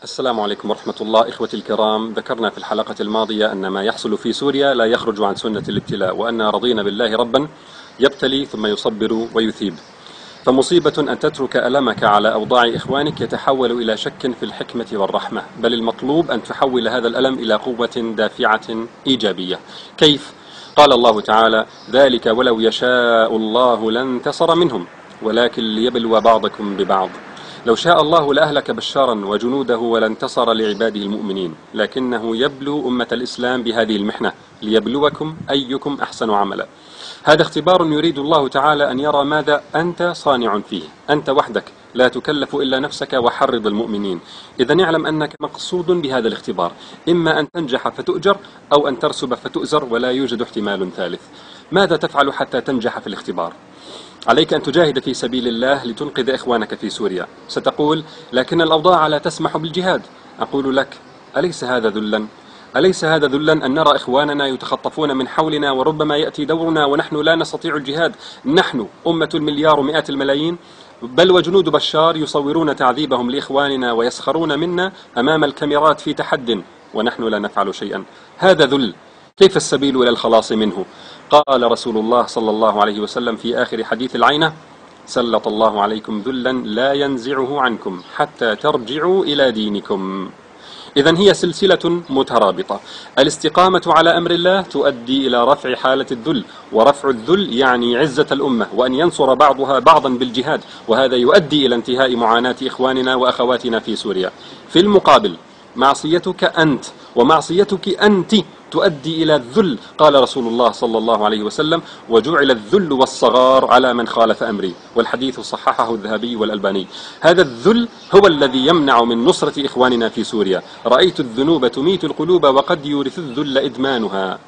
السلام عليكم ورحمة الله. إخوتي الكرام، ذكرنا في الحلقة الماضية أن ما يحصل في سوريا لا يخرج عن سنة الابتلاء، وأن رضينا بالله ربا يبتلي ثم يصبر ويثيب. فمصيبة أن تترك ألمك على أوضاع إخوانك يتحول إلى شك في الحكمة والرحمة، بل المطلوب أن تحول هذا الألم إلى قوة دافعة إيجابية. كيف؟ قال الله تعالى: ذلك ولو يشاء الله لانتصر منهم ولكن ليبلو بعضكم ببعض. لو شاء الله لأهلك بشارا وجنوده ولانتصر لعباده المؤمنين، لكنه يبلو أمة الإسلام بهذه المحنة ليبلوكم أيكم أحسن عملا. هذا اختبار يريد الله تعالى أن يرى ماذا أنت صانع فيه. أنت وحدك لا تكلف إلا نفسك وحرض المؤمنين. إذا اعلم أنك مقصود بهذا الاختبار، إما أن تنجح فتؤجر أو أن ترسب فتؤزر، ولا يوجد احتمال ثالث. ماذا تفعل حتى تنجح في الاختبار؟ عليك أن تجاهد في سبيل الله لتنقذ إخوانك في سوريا. ستقول: لكن الأوضاع لا تسمح بالجهاد. أقول لك: أليس هذا ذلا؟ أليس هذا ذلا أن نرى إخواننا يتخطفون من حولنا، وربما يأتي دورنا ونحن لا نستطيع الجهاد؟ نحن أمة المليار ومئات الملايين، بل وجنود بشار يصورون تعذيبهم لإخواننا ويسخرون منا أمام الكاميرات في تحد، ونحن لا نفعل شيئا. هذا ذل. كيف السبيل إلى الخلاص منه؟ قال رسول الله صلى الله عليه وسلم في آخر حديث العينة: سلط الله عليكم ذلا لا ينزعه عنكم حتى ترجعوا إلى دينكم. إذن هي سلسلة مترابطة. الاستقامة على أمر الله تؤدي إلى رفع حالة الذل، ورفع الذل يعني عزة الأمة وأن ينصر بعضها بعضا بالجهاد، وهذا يؤدي إلى انتهاء معاناة إخواننا وأخواتنا في سوريا. في المقابل، معصيتك أنت ومعصيتك أنت تؤدي إلى الذل. قال رسول الله صلى الله عليه وسلم: وجعل الذل والصغار على من خالف أمري، والحديث صححه الذهبي والألباني. هذا الذل هو الذي يمنع من نصرة إخواننا في سوريا. رأيت الذنوب تميت القلوب وقد يورث الذل إدمانها.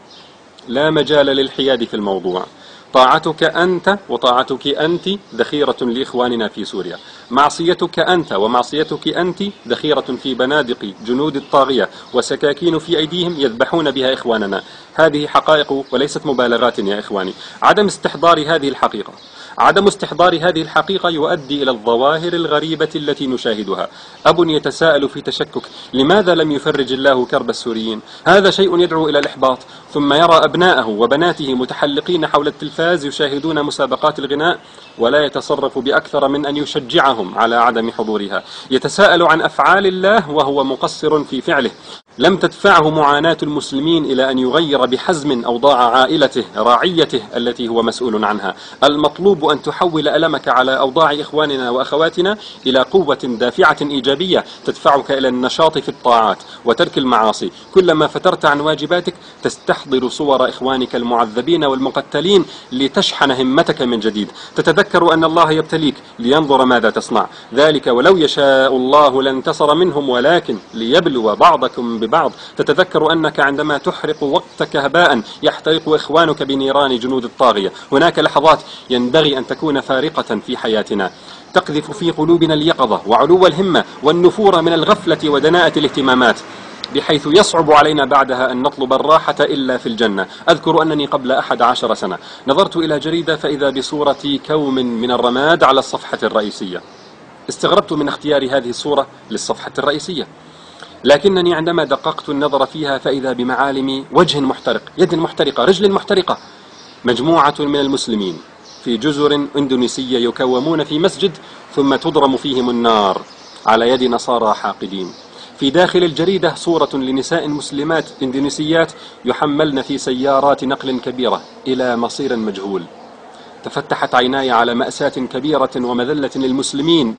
لا مجال للحياد في الموضوع. طاعتك أنت وطاعتك أنت ذخيرة لإخواننا في سوريا. معصيتك أنت ومعصيتك أنت ذخيرة في بنادق جنود الطاغية وسكاكين في أيديهم يذبحون بها إخواننا. هذه حقائق وليست مبالغات يا إخواني. عدم استحضار هذه الحقيقة يؤدي إلى الظواهر الغريبة التي نشاهدها. أب يتساءل في تشكك: لماذا لم يفرج الله كرب السوريين؟ هذا شيء يدعو إلى الإحباط. ثم يرى أبناءه وبناته متحلقين حول التلفاز يشاهدون مسابقات الغناء، ولا يتصرف بأكثر من أن يشجعهم على عدم حضورها. يتساءل عن أفعال الله وهو مقصر في فعله. لم تدفعه معاناة المسلمين إلى أن يغير بحزم أوضاع عائلته رعيته التي هو مسؤول عنها. المطلوب أن تحول ألمك على أوضاع إخواننا وأخواتنا إلى قوة دافعة إيجابية تدفعك إلى النشاط في الطاعات وترك المعاصي. كلما فترت عن واجباتك تستحضر صور إخوانك المعذبين والمقتلين لتشحن همتك من جديد. تتذكر أن الله يبتليك لينظر ماذا تصنع. ذلك ولو يشاء الله لانتصر منهم ولكن ليبلو بعضكم ببعض. تتذكر أنك عندما تحرق وقتك هباء يحترق إخوانك بنيران جنود الطاغية. هناك لحظات ينبغي أن تكون فارقة في حياتنا، تقذف في قلوبنا اليقظة وعلو الهمة والنفور من الغفلة ودناءة الاهتمامات، بحيث يصعب علينا بعدها أن نطلب الراحة إلا في الجنة. أذكر أنني قبل 11 سنة نظرت إلى جريدة فإذا بصورة كوم من الرماد على الصفحة الرئيسية. استغربت من اختيار هذه الصورة للصفحة الرئيسية، لكنني عندما دققت النظر فيها فإذا بمعالم وجه محترق، يد محترقة، رجل محترقة. مجموعة من المسلمين في جزر إندونيسية يكومون في مسجد ثم تضرم فيهم النار على يد نصارى حاقدين. في داخل الجريدة صورة لنساء مسلمات إندونيسيات يحملن في سيارات نقل كبيرة إلى مصير مجهول. تفتحت عيناي على مأساة كبيرة ومذلة للمسلمين.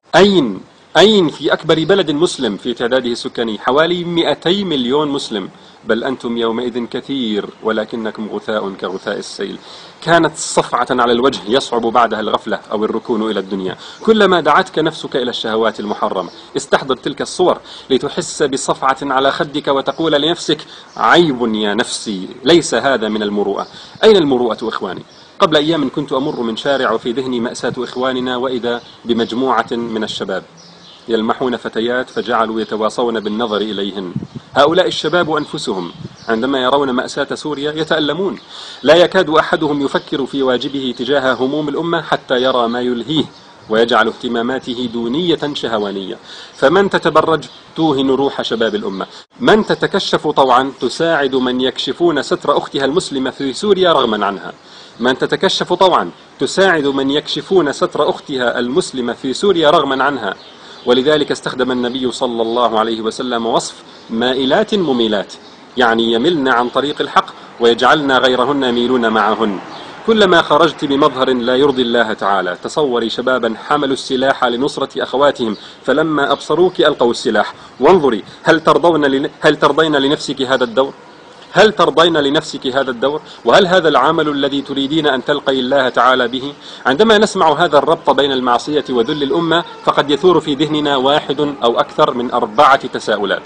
أين في أكبر بلد مسلم في تعداده السكاني حوالي 200 مليون مسلم، بل أنتم يومئذ كثير ولكنكم غثاء كغثاء السيل. كانت صفعة على الوجه يصعب بعدها الغفلة أو الركون إلى الدنيا. كلما دعتك نفسك إلى الشهوات المحرمة استحضر تلك الصور لتحس بصفعة على خدك وتقول لنفسك: عيب يا نفسي، ليس هذا من المروءة. أين المروءة إخواني؟ قبل أيام كنت أمر من شارع وفي ذهني مأساة إخواننا، وإذا بمجموعة من الشباب يلمحون فتيات فجعلوا يتواصون بالنظر إليهن. هؤلاء الشباب أنفسهم عندما يرون مأساة سوريا يتألمون. لا يكاد أحدهم يفكر في واجبه تجاه هموم الأمة حتى يرى ما يلهيه ويجعل اهتماماته دونية شهوانية. فمن تتبرج توهن روح شباب الأمة، من تتكشف طوعا تساعد من يكشفون ستر أختها المسلمة في سوريا رغما عنها، من تتكشف طوعا تساعد من يكشفون ستر أختها المسلمة في سوريا رغما عنها. ولذلك استخدم النبي صلى الله عليه وسلم وصف مائلات مميلات، يعني يملن عن طريق الحق ويجعلن غيرهن يميلون معهن. كلما خرجت بمظهر لا يرضي الله تعالى، تصوري شبابا حملوا السلاح لنصرة أخواتهم فلما أبصروك ألقوا السلاح. وانظري، هل ترضين لنفسك هذا الدور؟ هل ترضين لنفسك هذا الدور؟ وهل هذا العمل الذي تريدين أن تلقي الله تعالى به؟ عندما نسمع هذا الربط بين المعصية وذل الأمة فقد يثور في ذهننا واحد أو أكثر من 4 تساؤلات.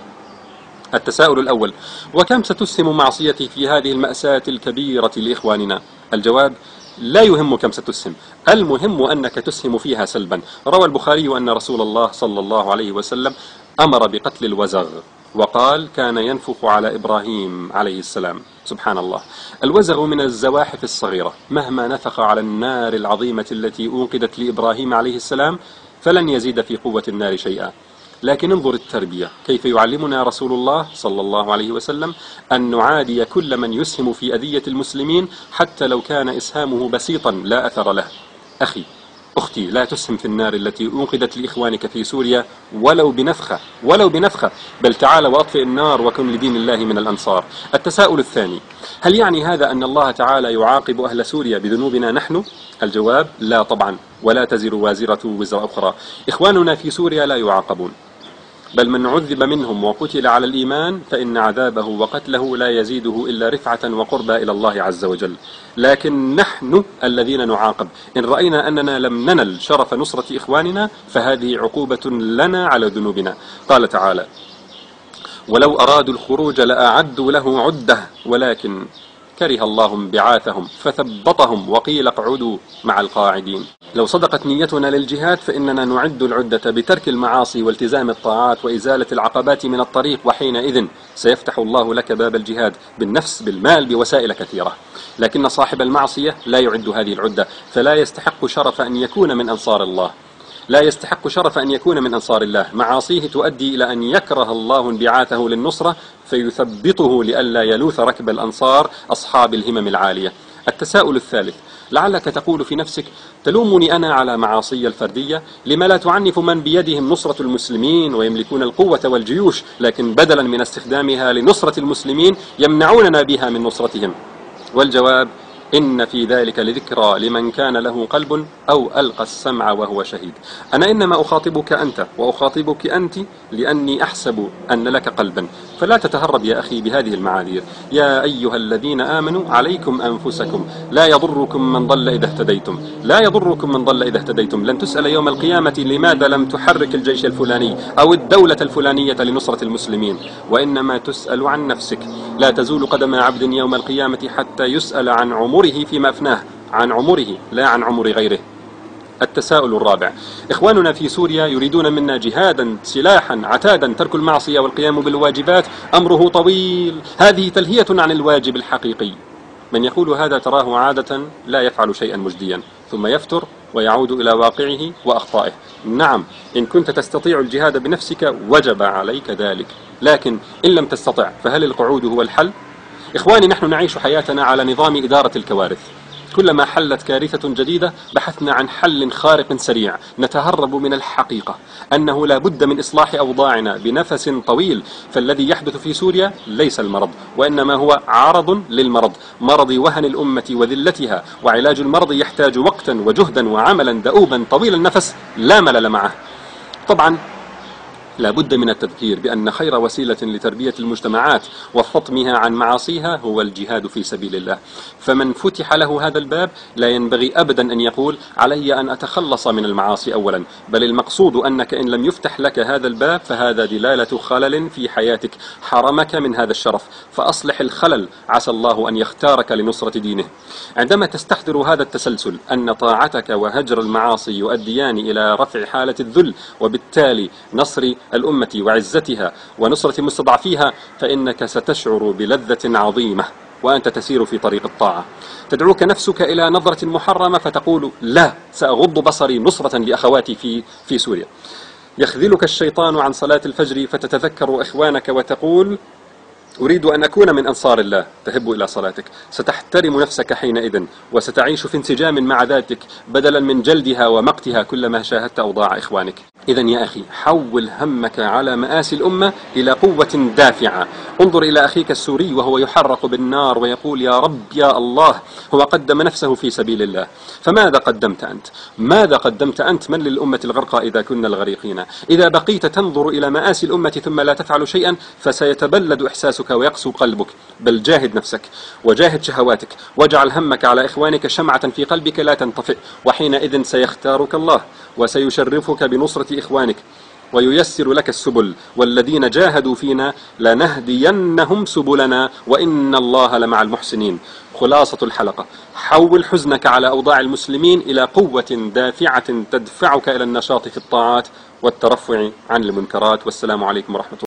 التساؤل الأول: وكم ستسهم معصيتي في هذه المأساة الكبيرة لإخواننا؟ الجواب: لا يهم كم ستسهم، المهم أنك تسهم فيها سلبا. روى البخاري أن رسول الله صلى الله عليه وسلم أمر بقتل الوزغ، وقال: كان ينفخ على إبراهيم عليه السلام. سبحان الله، الوزغ من الزواحف الصغيرة، مهما نفخ على النار العظيمة التي أوقدت لإبراهيم عليه السلام فلن يزيد في قوة النار شيئا. لكن انظر التربية، كيف يعلمنا رسول الله صلى الله عليه وسلم أن نعادي كل من يسهم في أذية المسلمين حتى لو كان إسهامه بسيطا لا أثر له. أخي، أختي، لا تسهم في النار التي أوقدت لإخوانك في سوريا ولو بنفخة، بل تعال وأطفئ النار وكن لدين الله من الأنصار. التساؤل الثاني: هل يعني هذا أن الله تعالى يعاقب أهل سوريا بذنوبنا نحن؟ الجواب: لا طبعا، ولا تزر وازرة وزر أخرى. إخواننا في سوريا لا يعاقبون، بل من عذب منهم وقتل على الإيمان فإن عذابه وقتله لا يزيده إلا رفعة وقربى إلى الله عز وجل. لكن نحن الذين نعاقب إن رأينا أننا لم ننل شرف نصرة إخواننا، فهذه عقوبة لنا على ذنوبنا. قال تعالى: ولو أرادوا الخروج لأعدوا له عدة ولكن كره الله انبعاثهم فثبطهم وقيل اقعدوا مع القاعدين. لو صدقت نيتنا للجهاد فإننا نعد العدة بترك المعاصي والتزام الطاعات وإزالة العقبات من الطريق، وحينئذ سيفتح الله لك باب الجهاد بالنفس بالمال بوسائل كثيرة. لكن صاحب المعصية لا يعد هذه العدة، فلا يستحق شرف أن يكون من أنصار الله، لا يستحق شرف أن يكون من أنصار الله. معاصيه تؤدي إلى أن يكره الله انبعاثه للنصرة فيثبطه لئلا يلوث ركب الأنصار أصحاب الهمم العالية. التساؤل الثالث: لعلك تقول في نفسك: تلومني أنا على معاصي الفردية؟ لما لا تعنف من بيدهم نصرة المسلمين ويملكون القوة والجيوش، لكن بدلا من استخدامها لنصرة المسلمين يمنعوننا بها من نصرتهم؟ والجواب: إن في ذلك لذكرى لمن كان له قلب أو ألقى السمع وهو شهيد. أنا إنما أخاطبك أنت وأخاطبك أنت لأني أحسب أن لك قلبا، فلا تتهرب يا أخي بهذه المعاذير. يا أيها الذين آمنوا عليكم أنفسكم لا يضركم من ضل إذا اهتديتم، لا يضركم من ضل إذا اهتديتم. لن تسأل يوم القيامة لماذا لم تحرك الجيش الفلاني أو الدولة الفلانية لنصرة المسلمين، وإنما تسأل عن نفسك. لا تزول قدم عبد يوم القيامة حتى يسأل عن عمره فيما أفناه، عن عمره لا عن عمر غيره. التساؤل الرابع: إخواننا في سوريا يريدون منا جهادا، سلاحا، عتادا. ترك المعصية والقيام بالواجبات أمره طويل، هذه تلهية عن الواجب الحقيقي. من يقول هذا تراه عادة لا يفعل شيئا مجديا ثم يفتر ويعود إلى واقعه وأخطائه. نعم، إن كنت تستطيع الجهاد بنفسك وجب عليك ذلك، لكن إن لم تستطع فهل القعود هو الحل؟ إخواني، نحن نعيش حياتنا على نظام إدارة الكوارث. كلما حلت كارثة جديدة بحثنا عن حل خارق سريع، نتهرب من الحقيقة أنه لا بد من إصلاح أوضاعنا بنفس طويل. فالذي يحدث في سوريا ليس المرض، وإنما هو عرض للمرض، مرض وهن الأمة وذلتها. وعلاج المرض يحتاج وقتا وجهدا وعملا دؤوبا طويل النفس لا ملل معه. طبعا لا بد من التذكير بأن خير وسيلة لتربية المجتمعات وفطمها عن معاصيها هو الجهاد في سبيل الله. فمن فتح له هذا الباب لا ينبغي أبدا أن يقول: علي أن أتخلص من المعاصي أولا، بل المقصود أنك إن لم يفتح لك هذا الباب فهذا دلالة خلل في حياتك حرمك من هذا الشرف، فأصلح الخلل عسى الله أن يختارك لنصرة دينه. عندما تستحضر هذا التسلسل أن طاعتك وهجر المعاصي يؤديان إلى رفع حالة الذل وبالتالي نصر الأمة وعزتها ونصرة مستضعفيها، فإنك ستشعر بلذة عظيمة وأنت تسير في طريق الطاعة. تدعوك نفسك إلى نظرة محرمة فتقول لا، سأغض بصري نصرة لأخواتي في سوريا. يخذلك الشيطان عن صلاة الفجر فتتذكر إخوانك وتقول أريد أن أكون من أنصار الله، تهب إلى صلاتك. ستحترم نفسك حينئذ وستعيش في انسجام مع ذاتك بدلا من جلدها ومقتها كلما شاهدت أوضاع إخوانك. إذا يا أخي، حول همك على مآسي الأمة إلى قوة دافعة. انظر إلى أخيك السوري وهو يحرق بالنار ويقول يا رب يا الله، هو قدم نفسه في سبيل الله. فماذا قدمت أنت؟ ماذا قدمت أنت؟ من للأمة الغرقى إذا كنا الغريقين؟ إذا بقيت تنظر إلى مآسي الأمة ثم لا تفعل شيئا فسيتبلد إحساسك ويقسو قلبك. بل جاهد نفسك وجاهد شهواتك واجعل همك على إخوانك شمعة في قلبك لا تنطفئ، وحينئذ سيختارك الله وسيشرفك بنصرة إخوانك وييسر لك السبل. والذين جاهدوا فينا لنهدينهم سبلنا وإن الله لمع المحسنين. خلاصة الحلقة: حول حزنك على أوضاع المسلمين إلى قوة دافعة تدفعك إلى النشاط في الطاعات والترفع عن المنكرات. والسلام عليكم ورحمة الله.